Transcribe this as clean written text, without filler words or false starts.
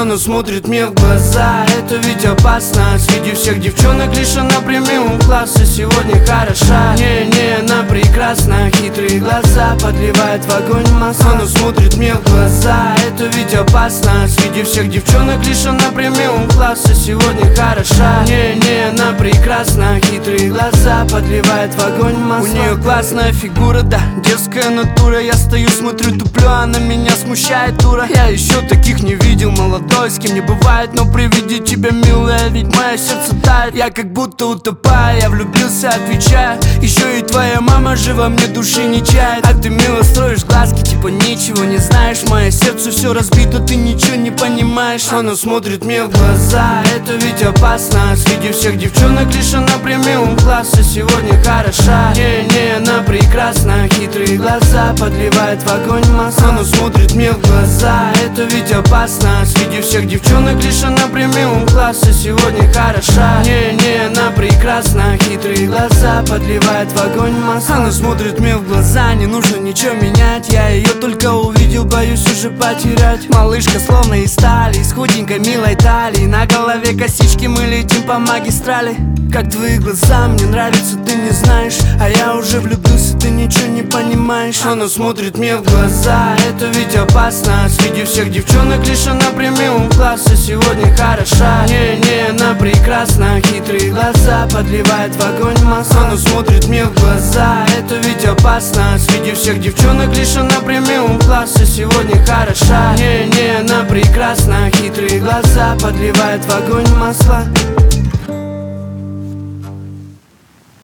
Она смотрит мне в глаза, это ведь опасно. Среди всех девчонок лишь она премиум класса. Сегодня хороша, не, она прекрасна. Хитрые глаза подливает в огонь масло. Она смотрит мне в глаза, это ведь опасно. Среди всех девчонок лишь она премиум класса. Сегодня хороша, не, она прекрасна. Хитрые глаза подливает в огонь масло. У нее классная фигура, да, детская натура. Я стою, смотрю, туплю, она меня смущает, дура. Я еще таких не видел, молодой, с кем не бывает. Но при виде тебя, милая, ведь мое сердце тает. Я как будто утопаю, я влюбился, отвечаю. Еще и твоя мама же во мне души не чает. А ты мило строишь глазки, типа ничего не знаешь. Мое сердце все разбито, ты ничего не понимаешь. Она смотрит мне в глаза, это ведь опасно. Среди всех девчонок лишь она премиум класса. Сегодня хороша, не, она прекрасна. Хитрые глаза подливает в огонь масло. Она смотрит мне в глаза, это ведь опасно. Среди всех девчонок лишь она премиум класса. Сегодня хороша, не, она прекрасна. Хитрые глаза подливает в огонь масло. Она смотрит мне в глаза, не нужно ничего менять. Я ее только увидел, боюсь уже потерять. Малышка словно из стали, с худенькой милой талией. На голове косички, мы летим по магистрали. Как твои глаза мне нравятся, ты не знаешь. А я уже влюбился, ты ничего не понимаешь. Она смотрит мне в глаза, это ведь опасно. Среди всех девчонок лишь она премиум класса. Сегодня хороша, не, она прекрасна. Хитрые глаза подливает в огонь масло. Она смотрит мне в глаза, это ведь опасно. Среди всех девчонок лишь она премиум класса. Сегодня хороша, не, она прекрасна. Хитрые глаза подливает в огонь масло.